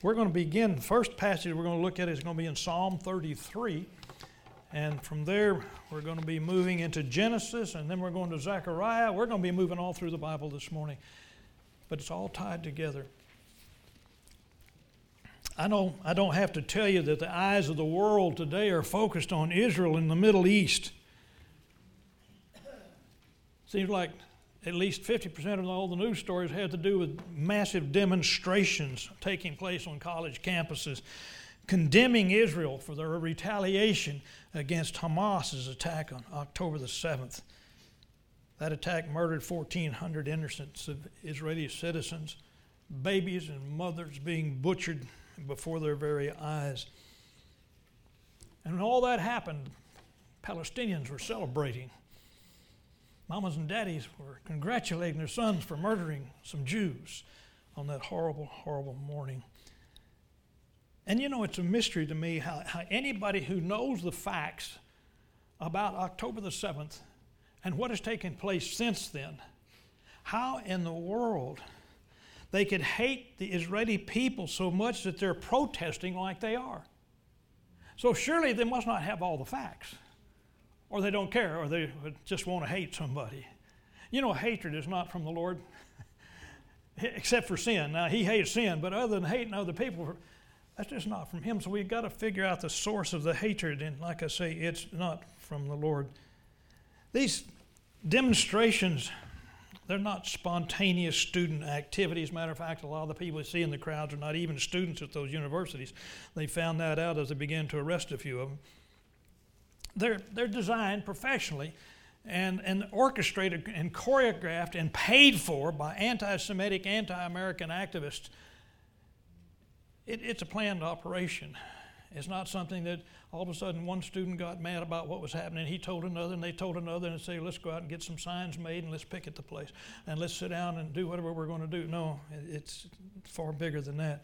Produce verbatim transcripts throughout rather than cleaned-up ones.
We're going to begin, the first passage we're going to look at is going to be in Psalm thirty-three. And from there, we're going to be moving into Genesis, and then we're going to Zechariah. We're going to be moving all through the Bible this morning. But it's all tied together. I know I don't have to tell you that the eyes of the world today are focused on Israel in the Middle East. Seems like at least fifty percent of all the news stories had to do with massive demonstrations taking place on college campuses, condemning Israel for their retaliation against Hamas's attack on October the seventh. That attack murdered fourteen hundred innocent Israeli citizens, babies and mothers being butchered before their very eyes. And when all that happened, Palestinians were celebrating. Mamas and daddies were congratulating their sons for murdering some Jews on that horrible, horrible morning. And you know, it's a mystery to me how, how anybody who knows the facts about October the seventh and what has taken place since then, how in the world they could hate the Israeli people so much that they're protesting like they are. So surely they must not have all the facts. Or they don't care, or they just want to hate somebody. You know, hatred is not from the Lord, except for sin. Now, he hates sin, but other than hating other people, that's just not from him. So we've got to figure out the source of the hatred, and like I say, it's not from the Lord. These demonstrations, they're not spontaneous student activities. Matter of fact, a lot of the people you see in the crowds are not even students at those universities. They found that out as they began to arrest a few of them. They're, they're designed professionally and, and orchestrated and choreographed and paid for by anti-Semitic, anti-American activists. It, it's a planned operation. It's not something that all of a sudden one student got mad about what was happening. He told another, and they told another, and say, let's go out and get some signs made and let's picket the place. And let's sit down and do whatever we're going to do. No, it's far bigger than that.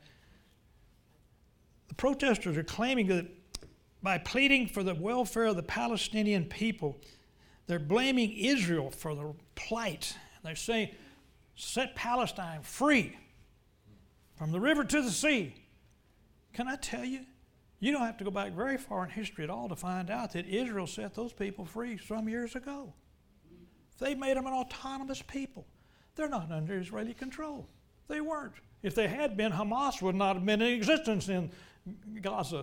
The protesters are claiming that by pleading for the welfare of the Palestinian people, they're blaming Israel for the plight. They're saying, set Palestine free from the river to the sea. Can I tell you, you don't have to go back very far in history at all to find out that Israel set those people free some years ago. They made them an autonomous people. They're not under Israeli control. They weren't. If they had been, Hamas would not have been in existence in Gaza.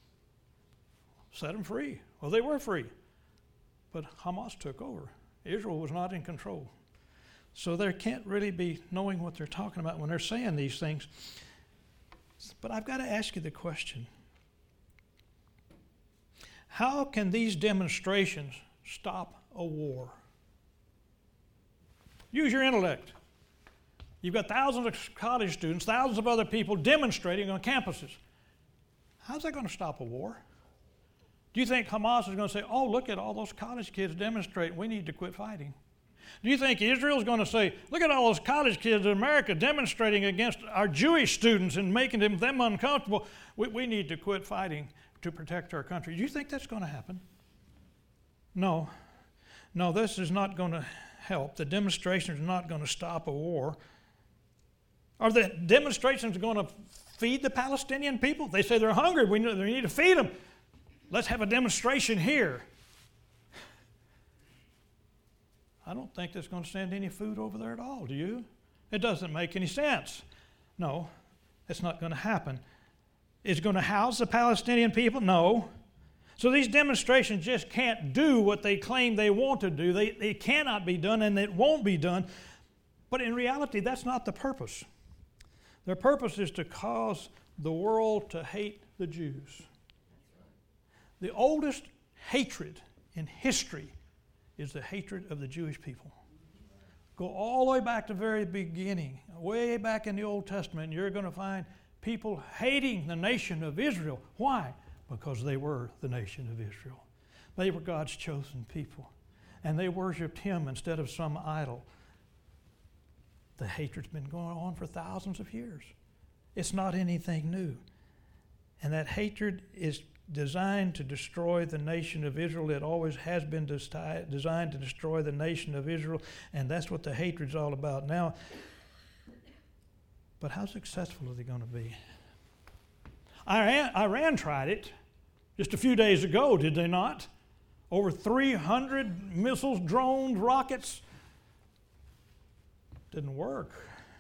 Set them free. Well, they were free. But Hamas took over. Israel was not in control. So they can't really be knowing what they're talking about when they're saying these things. But I've got to ask you the question. How can these demonstrations stop a war? Use your intellect. You've got thousands of college students, thousands of other people demonstrating on campuses. How's that going to stop a war? Do you think Hamas is going to say, oh, look at all those college kids demonstrating, we need to quit fighting? Do you think Israel is going to say, look at all those college kids in America demonstrating against our Jewish students and making them, them uncomfortable, we, we need to quit fighting to protect our country? Do you think that's going to happen? No. No, this is not going to help. The demonstrations are not going to stop a war. Are the demonstrations going to feed the Palestinian people? They say they're hungry, we need to feed them. Let's have a demonstration here. I don't think that's going to send any food over there at all, do you? It doesn't make any sense. No, it's not going to happen. Is it going to house the Palestinian people? No. So these demonstrations just can't do what they claim they want to do. They, they cannot be done, and it won't be done. But in reality, that's not the purpose. Their purpose is to cause the world to hate the Jews. The oldest hatred in history is the hatred of the Jewish people. Go all the way back to the very beginning, way back in the Old Testament, and you're going to find people hating the nation of Israel. Why? Because they were the nation of Israel. They were God's chosen people, and they worshiped Him instead of some idol. The hatred's been going on for thousands of years. It's not anything new. And that hatred is designed to destroy the nation of Israel. It always has been desi- designed to destroy the nation of Israel, and that's what the hatred's all about. Now, but how successful are they going to be? Iran, Iran tried it just a few days ago, did they not? Over three hundred missiles, drones, rockets. Didn't work.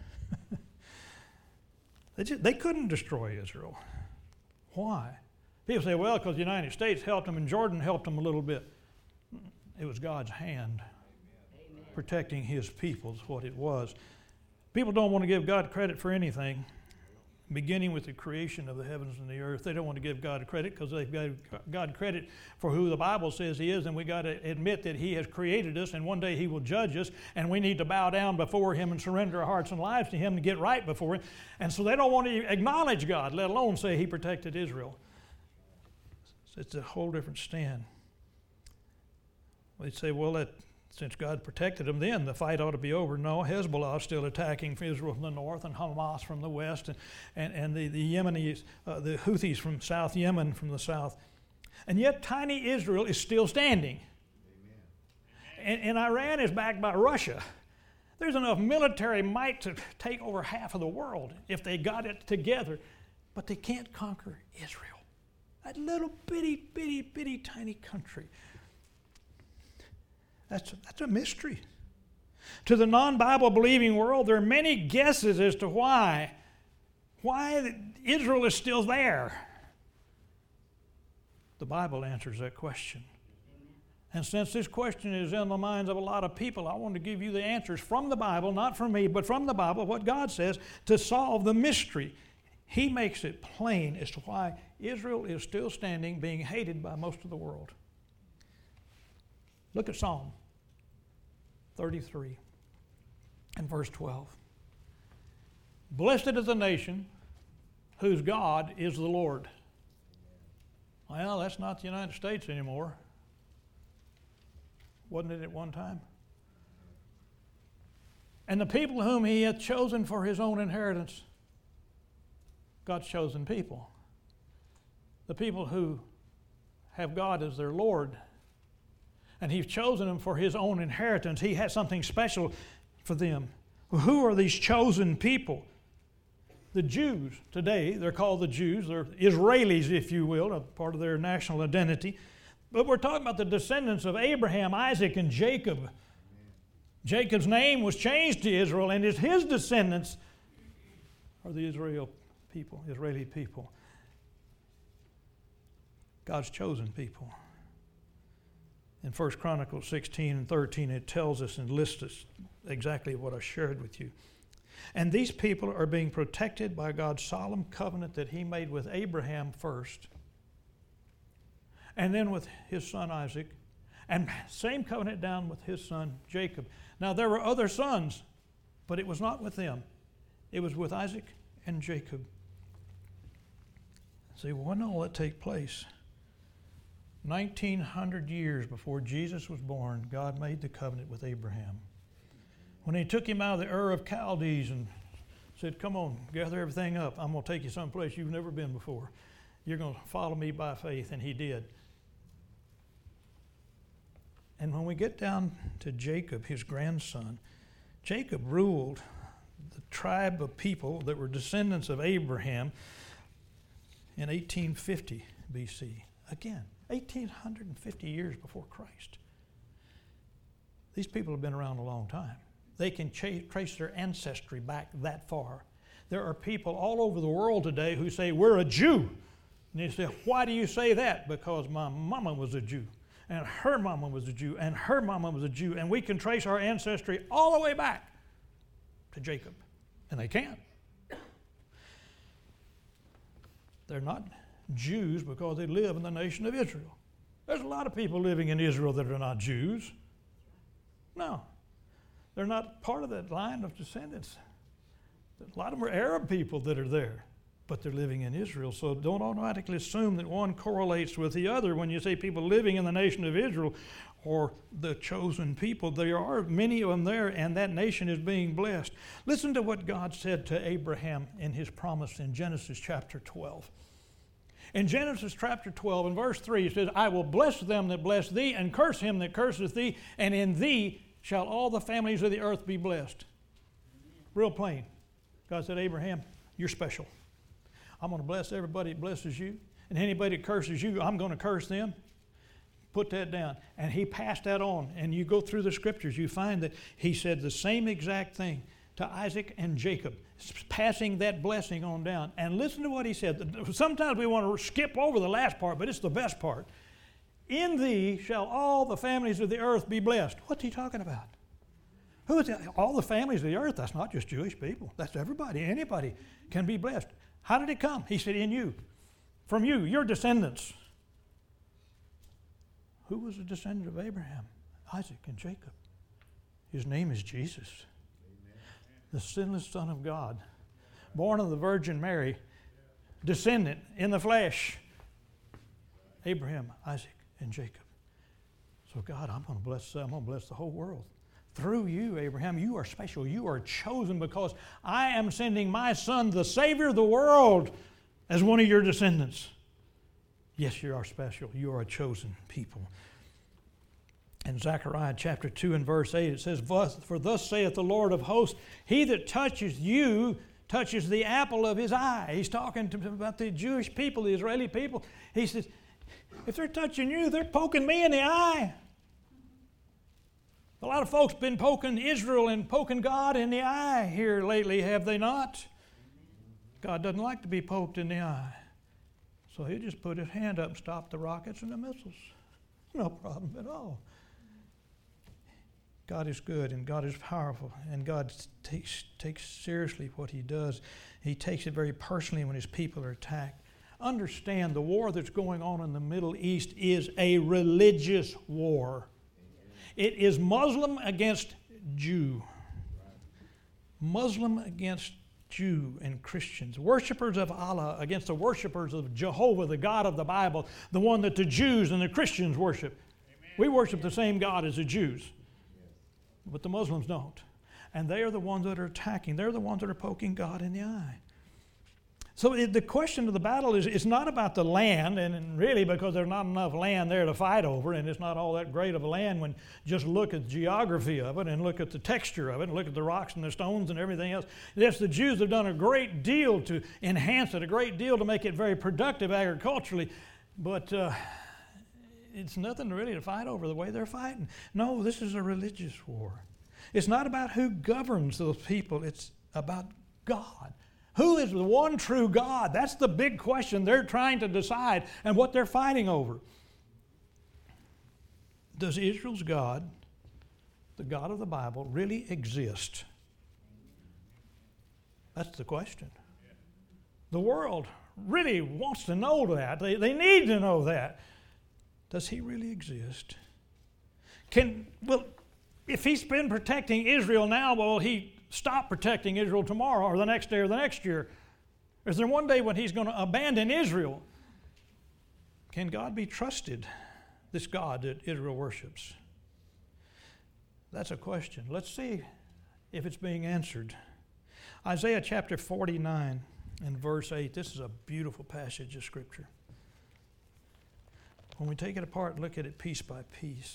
they, just, they couldn't destroy Israel. Why? People say, well, because the United States helped them and Jordan helped them a little bit. It was God's hand Amen. Protecting his people is what it was. People don't want to give God credit for anything, beginning with the creation of the heavens and the earth. They don't want to give God credit because they've got God credit for who the Bible says he is, and we got to admit that he has created us, and one day he will judge us, and we need to bow down before him and surrender our hearts and lives to him to get right before him. And so they don't want to acknowledge God, let alone say he protected Israel. It's a whole different stand. They'd say, well, that, since God protected them, then the fight ought to be over. No, Hezbollah is still attacking Israel from the north and Hamas from the west, and, and, and the, the Yemenis, uh, the Houthis from South Yemen from the south. And yet tiny Israel is still standing. And, and Iran is backed by Russia. There's enough military might to take over half of the world if they got it together, but they can't conquer Israel. That little bitty, bitty, bitty, tiny country. That's a, that's a mystery. To the non-Bible believing world, there are many guesses as to why, why Israel is still there. The Bible answers that question. And since this question is in the minds of a lot of people, I want to give you the answers from the Bible, not from me, but from the Bible, what God says, to solve the mystery. He makes it plain as to why Israel is still standing, being hated by most of the world. Look at Psalm thirty-three and verse twelve. Blessed is the nation whose God is the Lord. Well, that's not the United States anymore. Wasn't it at one time? And the people whom he hath chosen for his own inheritance. God's chosen people. The people who have God as their Lord. And he's chosen them for his own inheritance. He has something special for them. Who are these chosen people? The Jews today, they're called the Jews. They're Israelis, if you will, a part of their national identity. But we're talking about the descendants of Abraham, Isaac, and Jacob. Jacob's name was changed to Israel, and it's his descendants are the Israel people, Israeli people. God's chosen people. In First Chronicles sixteen and thirteen, it tells us and lists us exactly what I shared with you. And these people are being protected by God's solemn covenant that he made with Abraham first, and then with his son Isaac, and same covenant down with his son Jacob. Now there were other sons, but it was not with them. It was with Isaac and Jacob. See, when did all that take place? nineteen hundred years before Jesus was born, God made the covenant with Abraham. When he took him out of the Ur of Chaldees and said, come on, gather everything up. I'm going to take you someplace you've never been before. You're going to follow me by faith. And he did. And when we get down to Jacob, his grandson, Jacob ruled the tribe of people that were descendants of Abraham in eighteen fifty B C. Again, eighteen fifty years before Christ. These people have been around a long time. They can ch- trace their ancestry back that far. There are people all over the world today who say, we're a Jew. And you say, why do you say that? Because my mama was a Jew, and her mama was a Jew, and her mama was a Jew, and we can trace our ancestry all the way back to Jacob. And they can. They're not Jews because they live in the nation of Israel. There's a lot of people living in Israel that are not Jews. No. They're not part of that line of descendants. A lot of them are Arab people that are there, but they're living in Israel. So don't automatically assume that one correlates with the other. When you say people living in the nation of Israel or the chosen people, there are many of them there, and that nation is being blessed. Listen to what God said to Abraham in his promise in Genesis chapter twelve. In Genesis chapter twelve, in verse three, it says, I will bless them that bless thee, and curse him that curseth thee, and in thee shall all the families of the earth be blessed. Real plain. God said, Abraham, you're special. I'm going to bless everybody that blesses you. And anybody that curses you, I'm going to curse them. Put that down. And he passed that on. And you go through the scriptures, you find that he said the same exact thing to Isaac and Jacob, passing that blessing on down. And listen to what he said. Sometimes we want to skip over the last part, but it's the best part. In thee shall all the families of the earth be blessed. What's he talking about? Who is that? All the families of the earth. That's not just Jewish people. That's everybody. Anybody can be blessed. How did it come? He said, in you. From you, your descendants. Who was a descendant of Abraham, Isaac, and Jacob? His name is Jesus, Amen. The sinless Son of God, born of the Virgin Mary, descendant in the flesh, Abraham, Isaac, and Jacob. So God, I'm going to bless. I'm going to bless the whole world through you, Abraham. You are special. You are chosen because I am sending my Son, the Savior of the world, as one of your descendants. Yes, you are special. You are a chosen people. In Zechariah chapter two and verse eight, it says, For thus saith the Lord of hosts, he that touches you touches the apple of his eye. He's talking to, about the Jewish people, the Israeli people. He says, if they're touching you, they're poking me in the eye. A lot of folks been poking Israel and poking God in the eye here lately, have they not? God doesn't like to be poked in the eye. So he just put his hand up and stopped the rockets and the missiles. No problem at all. God is good and God is powerful, and God takes, takes seriously what he does. He takes it very personally when his people are attacked. Understand, the war that's going on in the Middle East is a religious war. It is Muslim against Jew. Muslim against Jew and Christians. Worshippers of Allah against the worshippers of Jehovah, the God of the Bible, the one that the Jews and the Christians worship. Amen. We worship the same God as the Jews, but the Muslims don't. And they are the ones that are attacking. They're the ones that are poking God in the eye. So it, the question of the battle is it's not about the land, and, and really because there's not enough land there to fight over, and it's not all that great of a land when just look at the geography of it and look at the texture of it and look at the rocks and the stones and everything else. Yes, the Jews have done a great deal to enhance it, a great deal to make it very productive agriculturally, but uh, it's nothing really to fight over the way they're fighting. No, this is a religious war. It's not about who governs those people. It's about God. Who is the one true God? That's the big question they're trying to decide and what they're fighting over. Does Israel's God, the God of the Bible, really exist? That's the question. The world really wants to know that. They, they need to know that. Does he really exist? Can, well, if he's been protecting Israel now, will he stop protecting Israel tomorrow or the next day or the next year? Is there one day when he's going to abandon Israel? Can God be trusted, this God that Israel worships? That's a question. Let's see if it's being answered. Isaiah chapter forty-nine and verse eight. This is a beautiful passage of Scripture. When we take it apart and look at it piece by piece.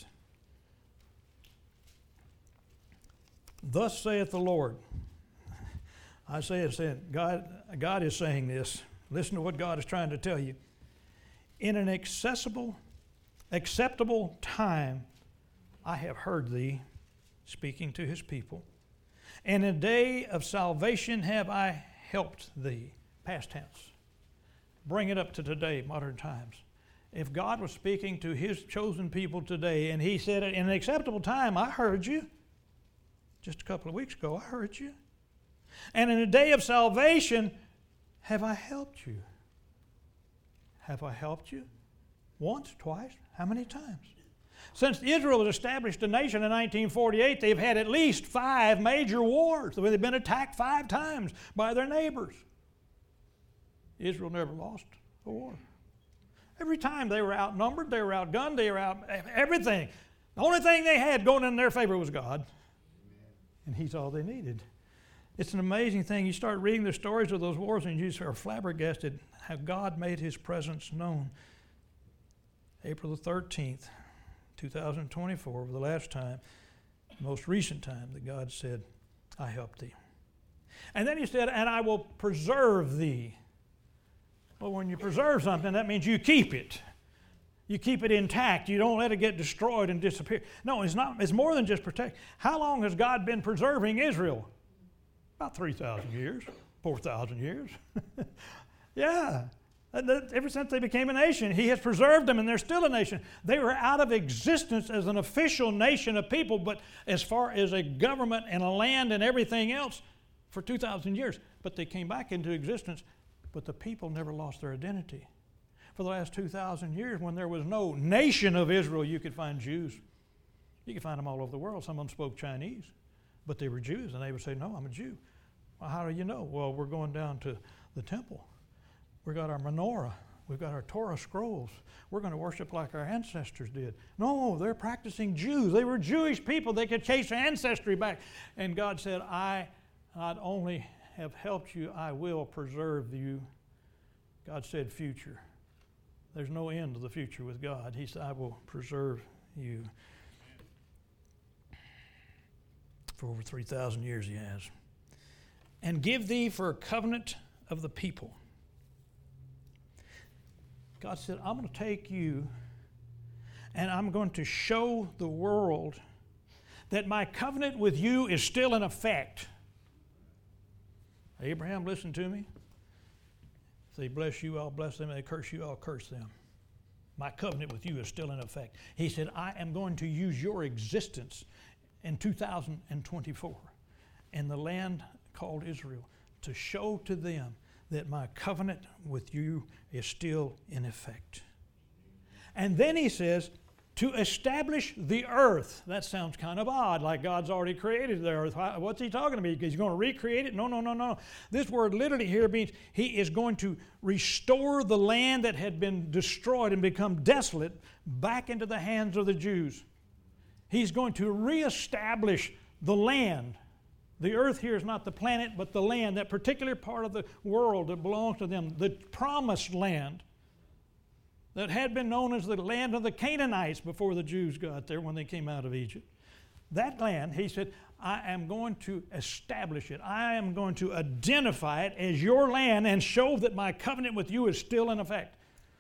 Thus saith the Lord. Isaiah said, God, God is saying this. Listen to what God is trying to tell you. In an accessible, acceptable time, I have heard thee, speaking to his people. And in a day of salvation have I helped thee. Past tense. Bring it up to today, modern times. If God was speaking to his chosen people today, and he said, in an acceptable time, I heard you. Just a couple of weeks ago, I heard you. And in a day of salvation, have I helped you? Have I helped you? Once, twice, how many times? Since Israel was established a nation in nineteen forty-eight, they've had at least five major wars. They've been attacked five times by their neighbors. Israel never lost a war. Every time they were outnumbered, they were outgunned, they were out, everything. The only thing they had going in their favor was God. And he's all they needed. It's an amazing thing. You start reading the stories of those wars and you are flabbergasted how God made his presence known. April the thirteenth, two thousand twenty-four, was the last time, most recent time that God said, I helped thee. And then he said, and I will preserve thee. Well, when you preserve something, that means you keep it. You keep it intact. You don't let it get destroyed and disappear. No, it's not. It's more than just protect. How long has God been preserving Israel? About three thousand years, four thousand years. Yeah. Ever since they became a nation, He has preserved them, and they're still a nation. They were out of existence as an official nation of people, but as far as a government and a land and everything else, for two thousand years. But they came back into existence, but the people never lost their identity. For the last two thousand years, when there was no nation of Israel, you could find Jews. You could find them all over the world. Some of them spoke Chinese, but they were Jews, and they would say, no, I'm a Jew. Well, how do you know? Well, we're going down to the temple. We've got our menorah. We've got our Torah scrolls. We're going to worship like our ancestors did. No, they're practicing Jews. They were Jewish people. They could chase ancestry back. And God said, I not only have helped you, I will preserve you. God said future. There's no end to the future with God. He said, I will preserve you. For over three thousand years He has. And give thee for a covenant of the people. God said, I'm going to take you and I'm going to show the world that my covenant with you is still in effect. Abraham, listen to me. If they bless you, I'll bless them. If they curse you, I'll curse them. My covenant with you is still in effect. He said, I am going to use your existence in two thousand twenty-four in the land called Israel to show to them that my covenant with you is still in effect. And then He says, to establish the earth. That sounds kind of odd, like God's already created the earth. What's He talking about? He's going to recreate it? No, no, no, no. This word literally here means He is going to restore the land that had been destroyed and become desolate back into the hands of the Jews. He's going to reestablish the land. The earth here is not the planet, but the land, that particular part of the world that belongs to them, the promised land that had been known as the land of the Canaanites before the Jews got there when they came out of Egypt. That land, He said, I am going to establish it. I am going to identify it as your land and show that my covenant with you is still in effect.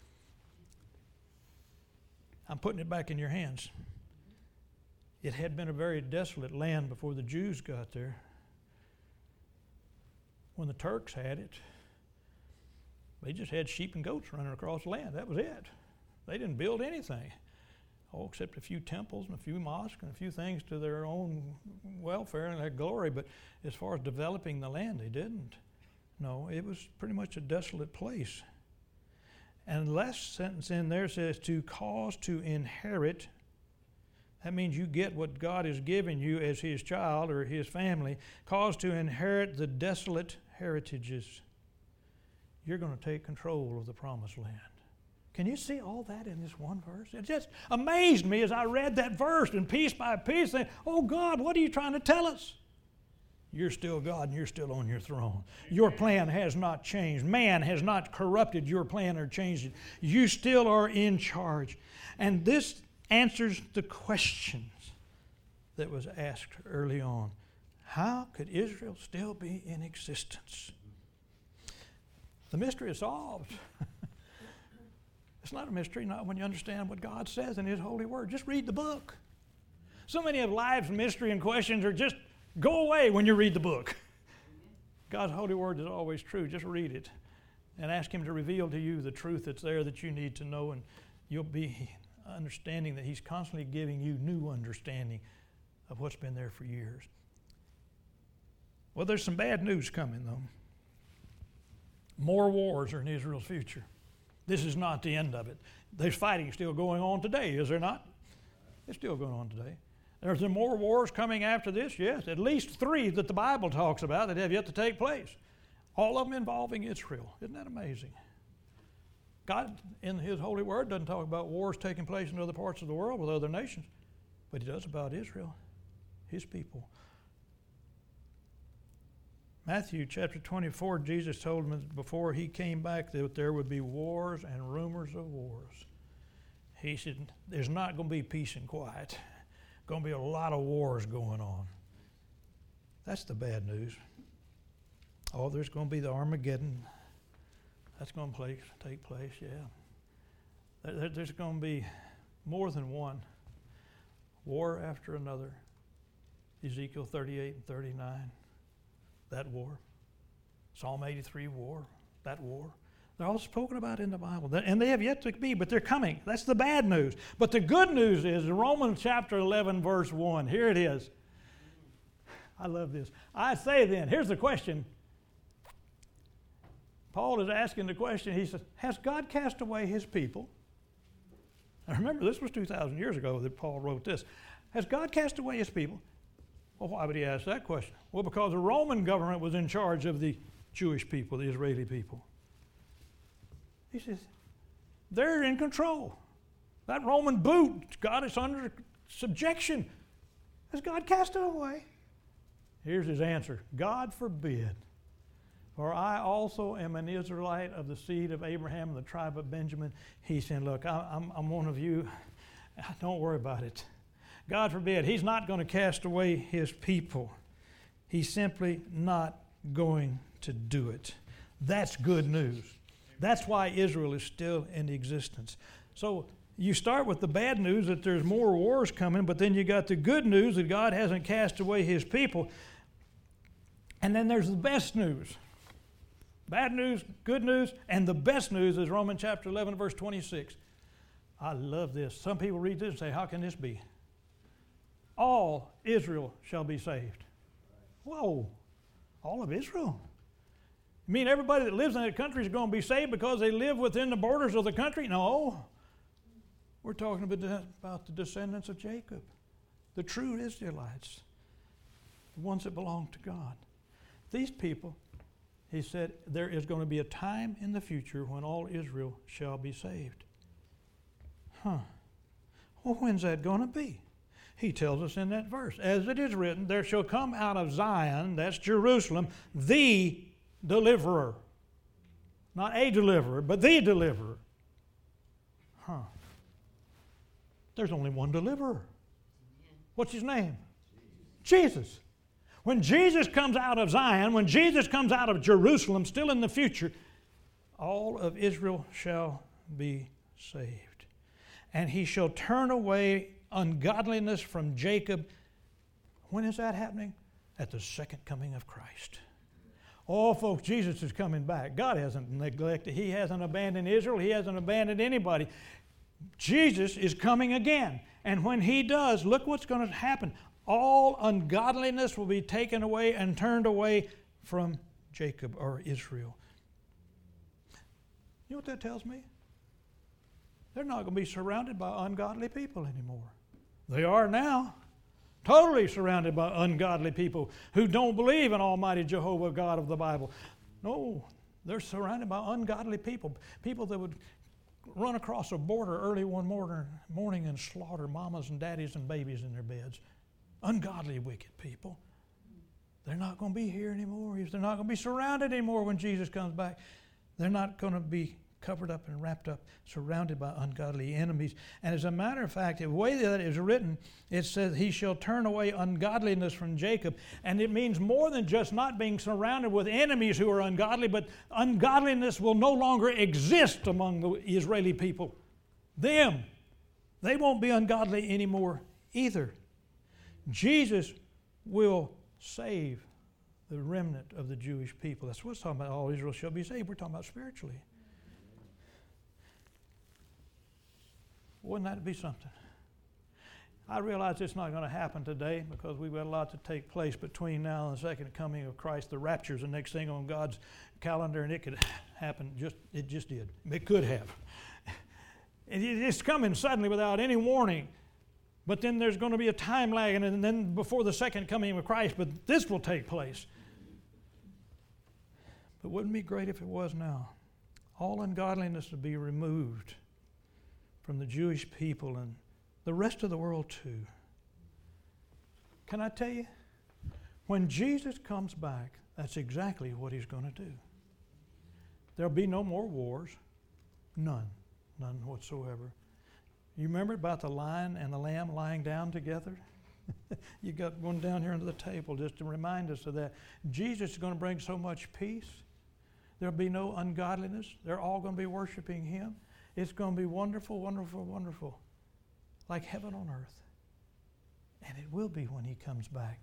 I'm putting it back in your hands. It had been a very desolate land before the Jews got there. When the Turks had it, they just had sheep and goats running across the land. That was it. They didn't build anything. Oh, except a few temples and a few mosques and a few things to their own welfare and their glory. But as far as developing the land, they didn't. No, it was pretty much a desolate place. And the last sentence in there says, to cause to inherit. That means you get what God has given you as His child or His family. Cause to inherit the desolate heritages. You're going to take control of the promised land. Can you see all that in this one verse? It just amazed me as I read that verse, and piece by piece, saying, oh God, what are you trying to tell us? You're still God and you're still on your throne. Your plan has not changed. Man has not corrupted your plan or changed it. You still are in charge. And this answers the questions that was asked early on. How could Israel still be in existence? The mystery is solved. It's not a mystery, not when you understand what God says in His holy word. Just read the book. So many of life's mystery and questions are just go away when you read the book. God's holy word is always true. Just read it and ask Him to reveal to you the truth that's there that you need to know, and you'll be understanding that He's constantly giving you new understanding of what's been there for years. Well, there's some bad news coming, though. More wars are in Israel's future. This is not the end of it. There's fighting still going on today, is there not? It's still going on today. There's there more wars coming after this? Yes, at least three that the Bible talks about that have yet to take place. All of them involving Israel. Isn't that amazing? God, in His holy word, doesn't talk about wars taking place in other parts of the world with other nations, but He does about Israel, His people. Matthew chapter twenty-four, Jesus told them that before He came back that there would be wars and rumors of wars. He said, there's not going to be peace and quiet. Going to be a lot of wars going on. That's the bad news. Oh, there's going to be the Armageddon That's going to place, take place, yeah. There, there's going to be more than one. War after another. Ezekiel thirty-eight and thirty-nine. That war. Psalm eighty-three, war. That war. They're all spoken about in the Bible. And they have yet to be, but they're coming. That's the bad news. But the good news is in Romans chapter eleven, verse one. Here it is. I love this. I say then, here's the question. Paul is asking the question. He says, has God cast away his people? Now remember, this was two thousand years ago that Paul wrote this. Has God cast away his people? Well, why would he ask that question? Well, because the Roman government was in charge of the Jewish people, the Israeli people. He says, they're in control. That Roman boot got us under subjection. Has God cast it away? Here's his answer. God forbid. For I also am an Israelite of the seed of Abraham and the tribe of Benjamin. He said, look, I, I'm, I'm one of you. Don't worry about it. God forbid. He's not going to cast away his people. He's simply not going to do it. That's good news. That's why Israel is still in existence. So you start with the bad news that there's more wars coming, but then you got the good news that God hasn't cast away his people. And then there's the best news. Bad news, good news, and the best news is Romans chapter eleven, verse twenty-six. I love this. Some people read this and say, how can this be? All Israel shall be saved. Whoa, all of Israel? You mean everybody that lives in that country is going to be saved because they live within the borders of the country? No. We're talking about the descendants of Jacob, the true Israelites, the ones that belong to God. These people, he said, there is going to be a time in the future when all Israel shall be saved. Huh. Well, when's that going to be? He tells us in that verse, as it is written, there shall come out of Zion, that's Jerusalem, the deliverer. Not a deliverer, but the deliverer. Huh. There's only one deliverer. What's his name? Jesus. When Jesus comes out of Zion, when Jesus comes out of Jerusalem, still in the future, all of Israel shall be saved. And he shall turn away ungodliness from Jacob. When is that happening? At the second coming of Christ. Oh, folks, Jesus is coming back. God hasn't neglected. He hasn't abandoned Israel. He hasn't abandoned anybody. Jesus is coming again. And when he does, look what's going to happen. All ungodliness will be taken away and turned away from Jacob or Israel. You know what that tells me? They're not going to be surrounded by ungodly people anymore. They are now. Totally surrounded by ungodly people who don't believe in Almighty Jehovah God of the Bible. No, they're surrounded by ungodly people. People that would run across a border early one morning and slaughter mamas and daddies and babies in their beds. Ungodly, wicked people. They're not going to be here anymore. They're not going to be surrounded anymore when Jesus comes back. They're not going to be covered up and wrapped up, surrounded by ungodly enemies. And as a matter of fact, the way that it is written, it says, he shall turn away ungodliness from Jacob. And it means more than just not being surrounded with enemies who are ungodly, but ungodliness will no longer exist among the Israeli people. Them, they won't be ungodly anymore either. Jesus will save the remnant of the Jewish people. That's what it's talking about. All Israel shall be saved. We're talking about spiritually. Wouldn't that be something? I realize it's not going to happen today because we've got a lot to take place between now and the second coming of Christ. The rapture is the next thing on God's calendar, and it could happen. Just it just did. It could have. It's coming suddenly without any warning. But then there's going to be a time lag, and then before the second coming of Christ, but this will take place. But wouldn't it be great if it was now? All ungodliness would be removed from the Jewish people and the rest of the world too. Can I tell you? When Jesus comes back, that's exactly what he's going to do. There'll be no more wars. None. None whatsoever. You remember about the lion and the lamb lying down together? You got one down here under the table just to remind us of that. Jesus is going to bring so much peace There'll be no ungodliness. They're all going to be worshiping Him. It's going to be wonderful, wonderful, wonderful, like heaven on earth. And it will be when He comes back.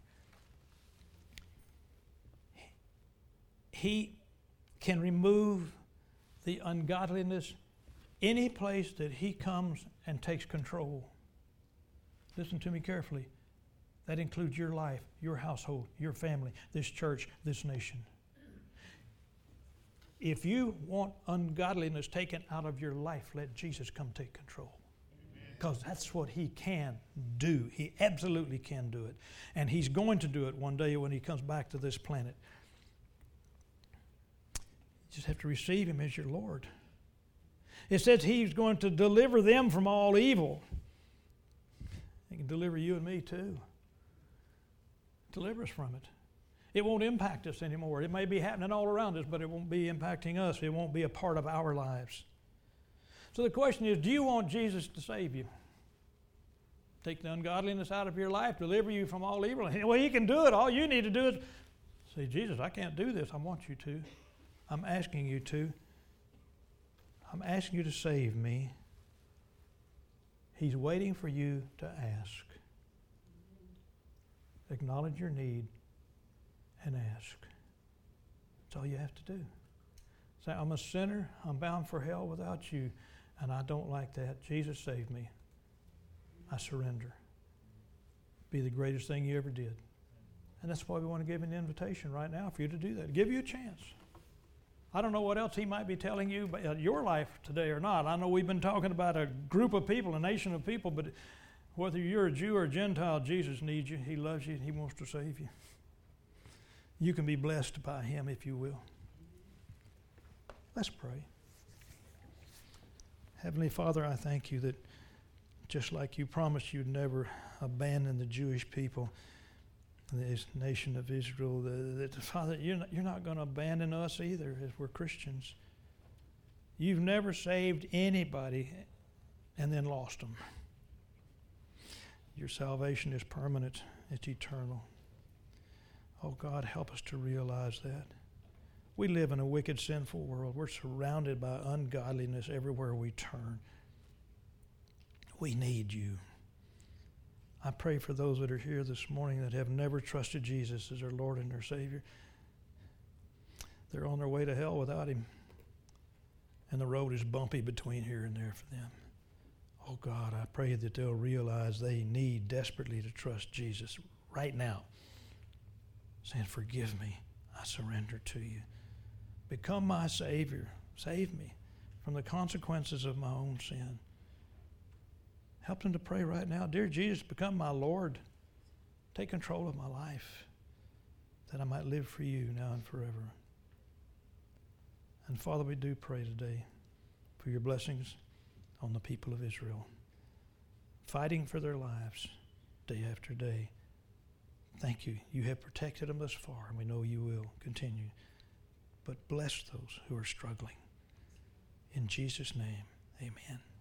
He can remove the ungodliness any place that He comes and takes control. Listen to me carefully. That includes your life, your household, your family, this church, this nation. If you want ungodliness taken out of your life, let Jesus come take control. Because that's what He can do. He absolutely can do it. And He's going to do it one day when He comes back to this planet. You just have to receive Him as your Lord. It says He's going to deliver them from all evil. He can deliver you and me too. Deliver us from it. It won't impact us anymore. It may be happening all around us, but it won't be impacting us. It won't be a part of our lives. So the question is, do you want Jesus to save you? Take the ungodliness out of your life, deliver you from all evil. Well, He can do it. All you need to do is say, Jesus, I can't do this. I want you to. I'm asking you to. I'm asking you to save me. He's waiting for you to ask. Acknowledge your need and ask. That's all you have to do. Say, I'm a sinner. I'm bound for hell without you, and I don't like that. Jesus, save me. I surrender. Be the greatest thing you ever did. And that's why we want to give an invitation right now for you to do that. Give you a chance. I don't know what else He might be telling you about your life today or not. I know we've been talking about a group of people, a nation of people, but whether you're a Jew or a Gentile, Jesus needs you. He loves you. He wants to save you. You can be blessed by Him if you will. Let's pray. Heavenly Father, I thank You that just like You promised You'd never abandon the Jewish people, this nation of Israel, that, that Father, you're not, you're not going to abandon us either as we're Christians. You've never saved anybody and then lost them. Your salvation is permanent. It's eternal. Oh God, help us to realize that. We live in a wicked, sinful world. We're surrounded by ungodliness everywhere we turn. We need You. I pray for those that are here this morning that have never trusted Jesus as their Lord and their Savior. They're on their way to hell without Him. And the road is bumpy between here and there for them. Oh God, I pray that they'll realize they need desperately to trust Jesus right now. Saying, forgive me, I surrender to You. Become my Savior. Save me from the consequences of my own sin. Help them to pray right now. Dear Jesus, become my Lord. Take control of my life that I might live for You now and forever. And Father, we do pray today for Your blessings on the people of Israel, fighting for their lives day after day. Thank You. You have protected them thus far, and we know You will continue. But bless those who are struggling. In Jesus' name, amen.